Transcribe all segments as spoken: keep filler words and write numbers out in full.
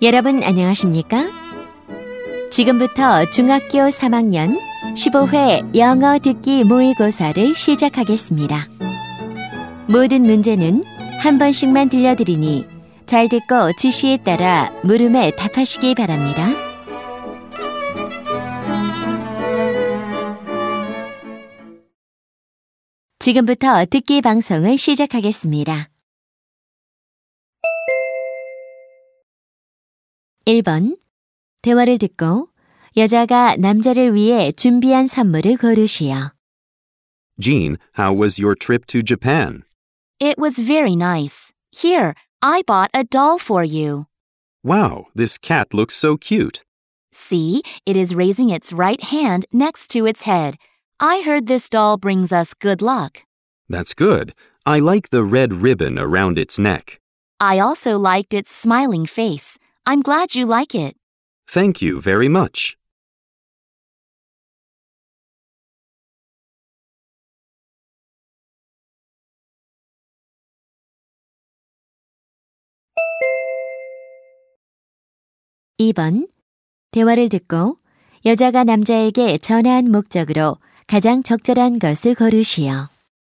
여러분 안녕하십니까? 지금부터 중학교 삼 학년 십오 회 영어 듣기 모의고사를 시작하겠습니다. 모든 문제는 한 번씩만 들려드리니 잘 듣고 지시에 따라 물음에 답하시기 바랍니다. 지금부터 듣기 방송을 시작하겠습니다. 일 번. 대화를 듣고 여자가 남자를 위해 준비한 선물을 고르시오. Jean, how was your trip to Japan? It was very nice. Here, I bought a doll for you. Wow, this cat looks so cute. See, it is raising its right hand next to its head. I heard this doll brings us good luck. That's good. I like the red ribbon around its neck. I also liked its smiling face. I'm glad you like it. Thank you very much. 이 번. 대화를 듣고 여자가 남자에게 전화한 목적으로 가장 적절한 것을 고르시오.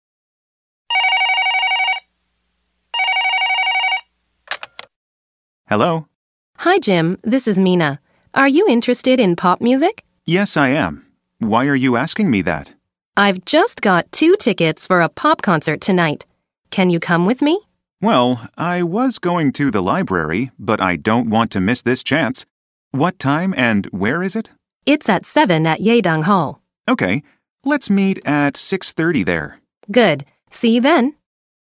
Hello. Hi, Jim. This is Mina. Are you interested in pop music? Yes, I am. Why are you asking me that? I've just got two tickets for a pop concert tonight. Can you come with me? Well, I was going to the library, but I don't want to miss this chance. What time and where is it? It's at seven at Yedong Hall. Okay, let's meet at six thirty there. Good. See you then.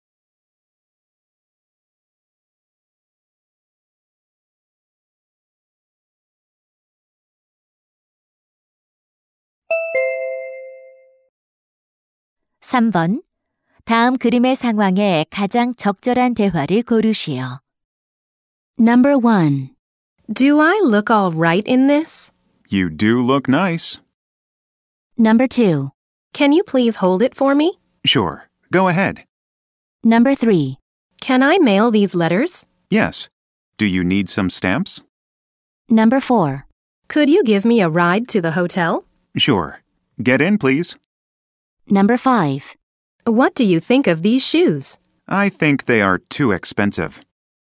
삼 번. 다음 그림의 상황에 가장 적절한 대화를 고르시오. Number one. Do I look all right in this? You do look nice. Number two. Can you please hold it for me? Sure, go ahead. Number three. Can I mail these letters? Yes. Do you need some stamps? Number four. Could you give me a ride to the hotel? Sure. Get in, please. Number five. What do you think of these shoes? I think they are too expensive.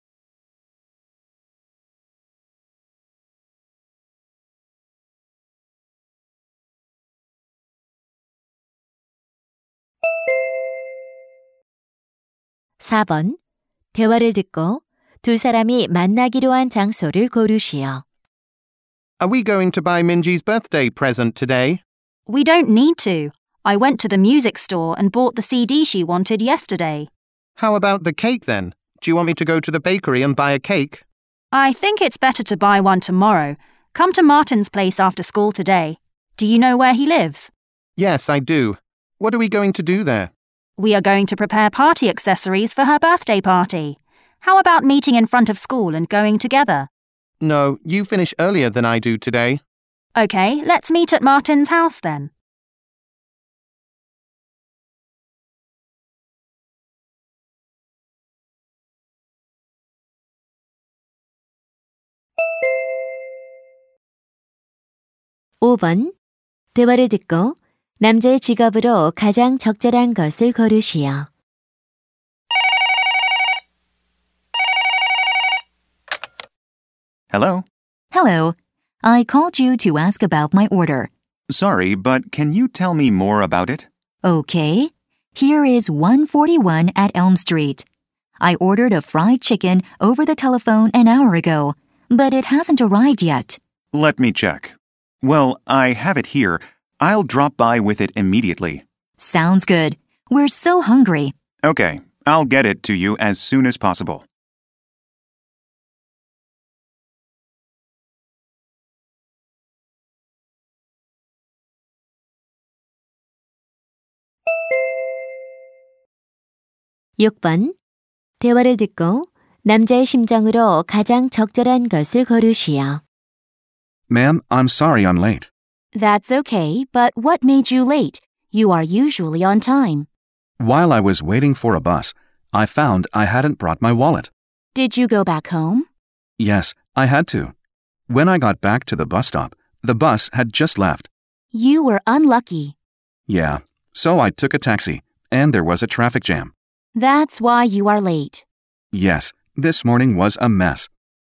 사 번. 대화를 듣고 두 사람이 만나기로 한 장소를 고르시오. Are we going to buy Minji's birthday present today? We don't need to. I went to the music store and bought the C D she wanted yesterday. How about the cake then? Do you want me to go to the bakery and buy a cake? I think it's better to buy one tomorrow. Come to Martin's place after school today. Do you know where he lives? Yes, I do. What are we going to do there? We are going to prepare party accessories for her birthday party. How about meeting in front of school and going together? No, you finish earlier than I do today. Okay, let's meet at Martin's house then. 오 번. 대화를 듣고 남자의 직업으로 가장 적절한 것을 고르시오. Hello. Hello. I called you to ask about my order. Sorry, but can you tell me more about it? Okay. Here is one forty-one at Elm Street. I ordered a fried chicken over the telephone an hour ago, but it hasn't arrived yet. Let me check. Well, I have it here. I'll drop by with it immediately. Sounds good. We're so hungry. Okay, I'll get it to you as soon as possible. 육 번. 대화를 듣고 남자의 심정으로 가장 적절한 것을 고르시오. Ma'am, I'm sorry I'm late. That's okay, but what made you late? You are usually on time. While I was waiting for a bus, I found I hadn't brought my wallet. Did you go back home? Yes, I had to. When I got back to the bus stop, the bus had just left. You were unlucky. Yeah, so I took a taxi, and there was a traffic jam. That's why you are late. Yes, this morning was a mess.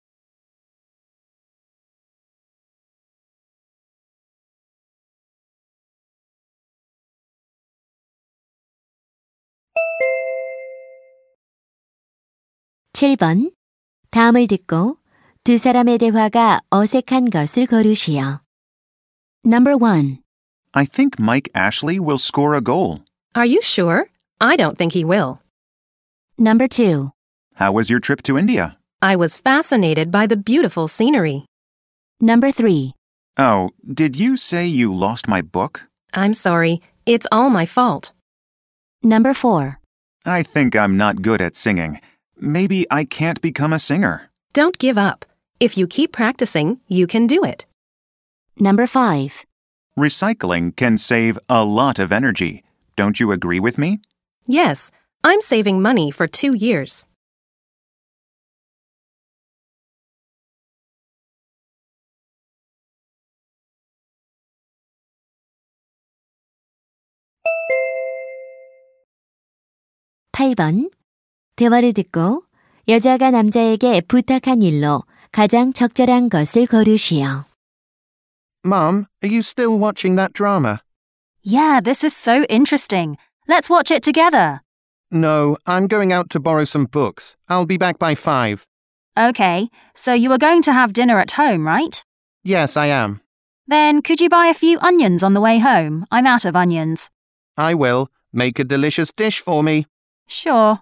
칠 번. 다음을 듣고 두 사람의 대화가 어색한 것을 고르시오. Number one. I think Mike Ashley will score a goal. Are you sure? I don't think he will. Number two. How was your trip to India? I was fascinated by the beautiful scenery. Number three. Oh, did you say you lost my book? I'm sorry. It's all my fault. Number four. I think I'm not good at singing. Maybe I can't become a singer. Don't give up. If you keep practicing, you can do it. Number five. Recycling can save a lot of energy. Don't you agree with me? Yes, I'm saving money for two years. 팔 번. 대화를 듣고 여자가 남자에게 부탁한 일로 가장 적절한 것을 고르시오. Mum, are you still watching that drama? Yeah, this is so interesting. Let's watch it together. No, I'm going out to borrow some books. I'll be back by five. Okay, so you are going to have dinner at home, right? Yes, I am. Then could you buy a few onions on the way home? I'm out of onions. I will. Make a delicious dish for me. Sure.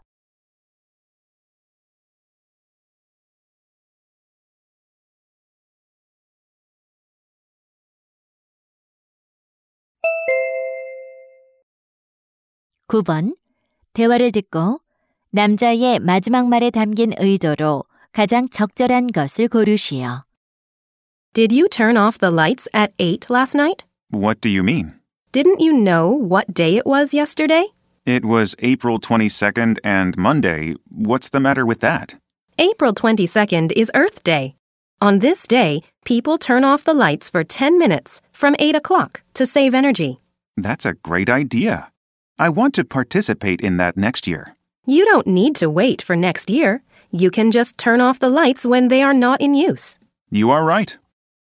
구 번. 대화를 듣고 남자의 마지막 말에 담긴 의도로 가장 적절한 것을 고르시오. Did you turn off the lights at eight last night? What do you mean? Didn't you know what day it was yesterday? It was April twenty-second and Monday. What's the matter with that? April twenty-second is Earth Day. On this day, people turn off the lights for ten minutes from eight o'clock to save energy. That's a great idea. I want to participate in that next year. You don't need to wait for next year. You can just turn off the lights when they are not in use. You are right.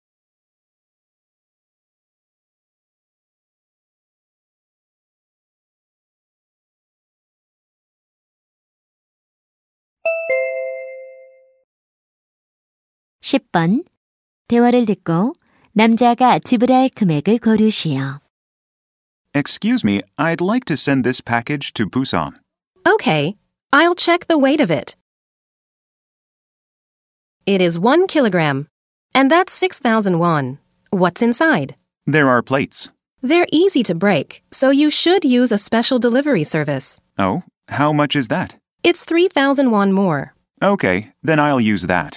십 번. 대화를 듣고 남자가 지불할 금액을 고르시오. Excuse me, I'd like to send this package to Busan. Okay, I'll check the weight of it. It is one kilogram, and that's six thousand won. What's inside? There are plates. They're easy to break, so you should use a special delivery service. Oh, how much is that? It's three thousand won more. Okay, then I'll use that.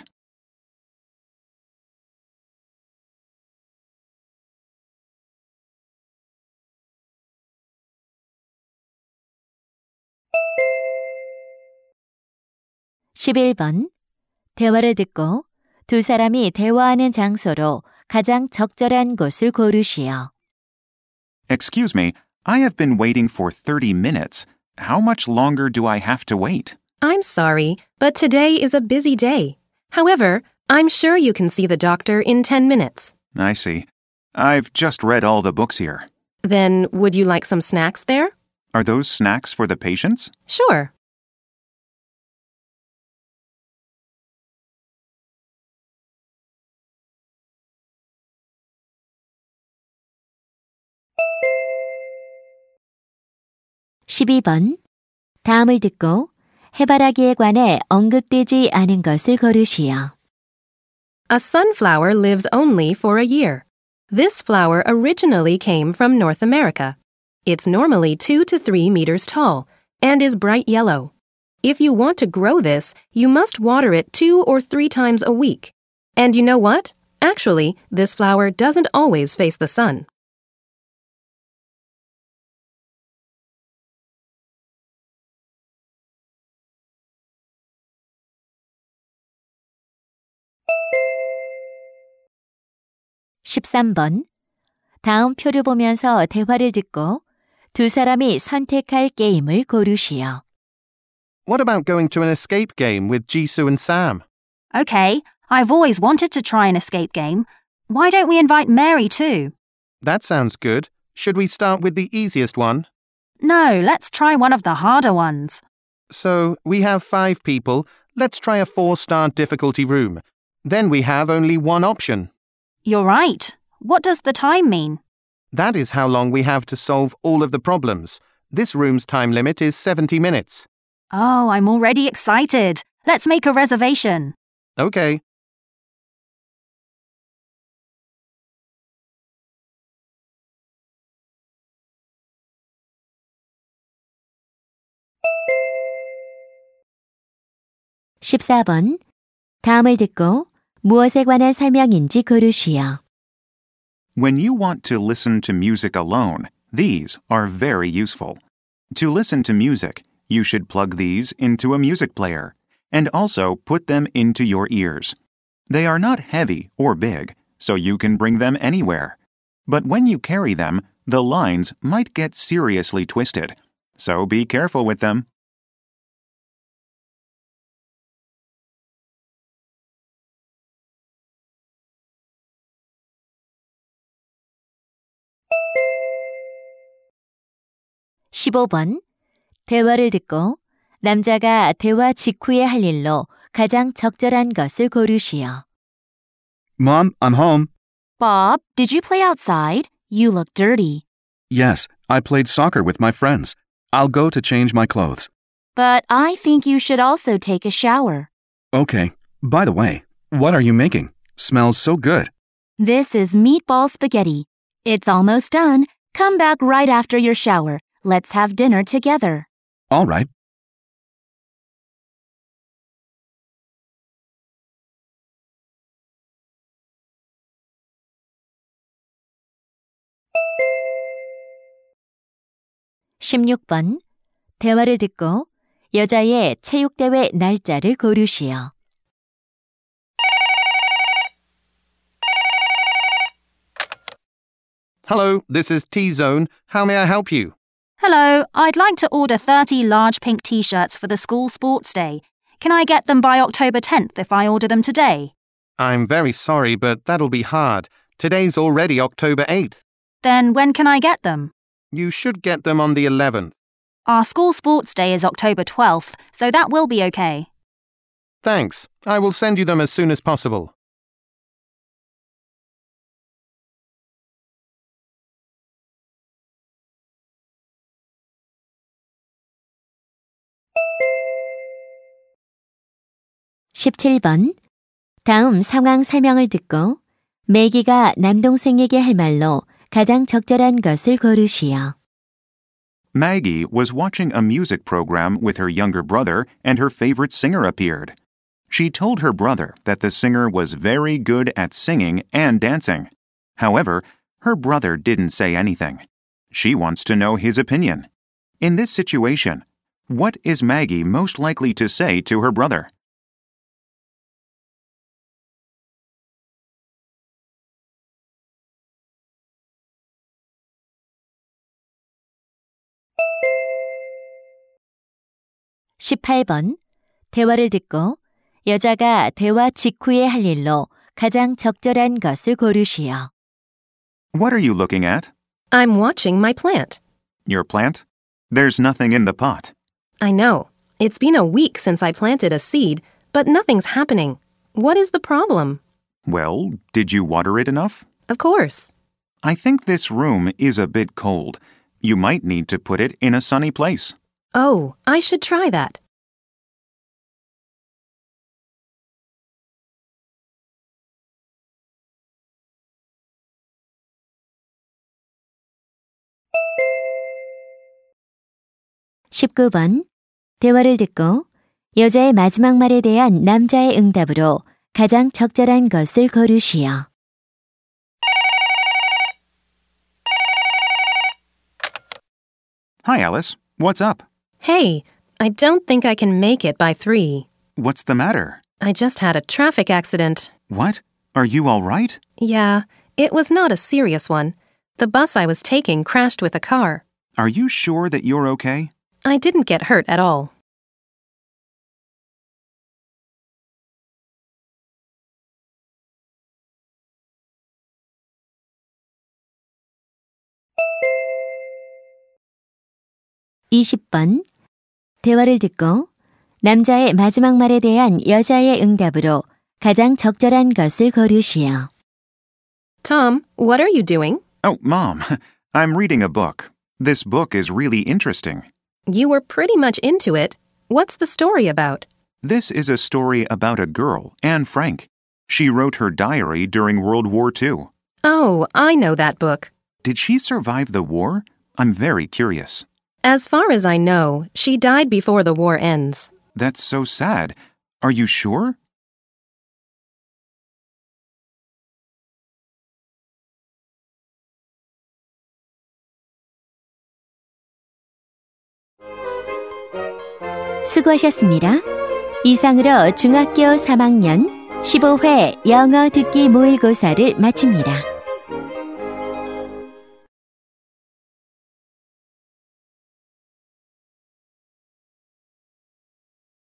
십일 번. 대화를 듣고 두 사람이 대화하는 장소로 가장 적절한 곳을 고르시오. Excuse me, I have been waiting for thirty minutes. How much longer do I have to wait? I'm sorry, but today is a busy day. However, I'm sure you can see the doctor in ten minutes. I see. I've just read all the books here. Then, would you like some snacks there? Are those snacks for the patients? Sure. 십이 번. 다음을 듣고 해바라기에 관해 언급되지 않은 것을 고르시오. A sunflower lives only for a year. This flower originally came from North America. It's normally two to three meters tall and is bright yellow. If you want to grow this, you must water it two or three times a week. And you know what? Actually, this flower doesn't always face the sun. 십삼 번. 다음 표를 보면서 대화를 듣고 두 사람이 선택할 게임을 고르시오. What about going to an escape game with Jisoo and Sam? Okay, I've always wanted to try an escape game. Why don't we invite Mary too? That sounds good. Should we start with the easiest one? No, let's try one of the harder ones. So, we have five people. Let's try a four-star difficulty room. Then we have only one option. You're right. What does the time mean? That is how long we have to solve all of the problems. This room's time limit is seventy minutes. Oh, I'm already excited. Let's make a reservation. Okay. 십사 번. 다음을 듣고 무엇에 관한 설명인지 고르시오. When you want to listen to music alone, these are very useful. To listen to music, you should plug these into a music player and also put them into your ears. They are not heavy or big, so you can bring them anywhere. But when you carry them, the lines might get seriously twisted, so be careful with them. 십오 번. 대화를 듣고 남자가 대화 직후에 할 일로 가장 적절한 것을 고르시오. Mom, I'm home. Bob, did you play outside? You look dirty. Yes, I played soccer with my friends. I'll go to change my clothes. But I think you should also take a shower. Okay. By the way, what are you making? Smells so good. This is meatball spaghetti. It's almost done. Come back right after your shower. Let's have dinner together. All right. 십육 번. 대화를 듣고 여자의 체육대회 날짜를 고르시오. Hello, this is T-Zone. How may I help you? Hello, I'd like to order thirty large pink t-shirts for the school sports day. Can I get them by October tenth if I order them today? I'm very sorry, but that'll be hard. Today's already October eighth. Then when can I get them? You should get them on the eleventh. Our school sports day is October twelfth, so that will be okay. Thanks. I will send you them as soon as possible. 십칠 번. 다음 상황 설명을 듣고 매기가 남동생에게 할 말로 가장 적절한 것을 고르시오. Maggie was watching a music program with her younger brother and her favorite singer appeared. She told her brother that the singer was very good at singing and dancing. However, her brother didn't say anything. She wants to know his opinion. In this situation, what is Maggie most likely to say to her brother? 십팔 번. 대화를 듣고 여자가 대화 직후에 할 일로 가장 적절한 것을 고르시오. What are you looking at? I'm watching my plant. Your plant? There's nothing in the pot. I know. It's been a week since I planted a seed, but nothing's happening. What is the problem? Well, did you water it enough? Of course. I think this room is a bit cold. You might need to put it in a sunny place. Oh, I should try that. 십구 번. 대화를 듣고 여자의 마지막 말에 대한 남자의 응답으로 가장 적절한 것을 고르시오. Hi, Alice. What's up? Hey, I don't think I can make it by three. What's the matter? I just had a traffic accident. What? Are you all right? Yeah, It was not a serious one. The bus I was taking crashed with a car. Are you sure that you're okay? I didn't get hurt at all. 이십 번. 대화를 듣고 남자의 마지막 말에 대한 여자의 응답으로 가장 적절한 것을 고르시오. Tom, what are you doing? Oh, Mom, I'm reading a book. This book is really interesting. You were pretty much into it. What's the story about? This is a story about a girl, Anne Frank. She wrote her diary during World War Two. Oh, I know that book. Did she survive the war? I'm very curious. As far as I know, she died before the war ends. That's so sad. Are you sure? 수고하셨습니다. 이상으로 중학교 삼 학년 십오 회 영어 듣기 모의고사를 마칩니다.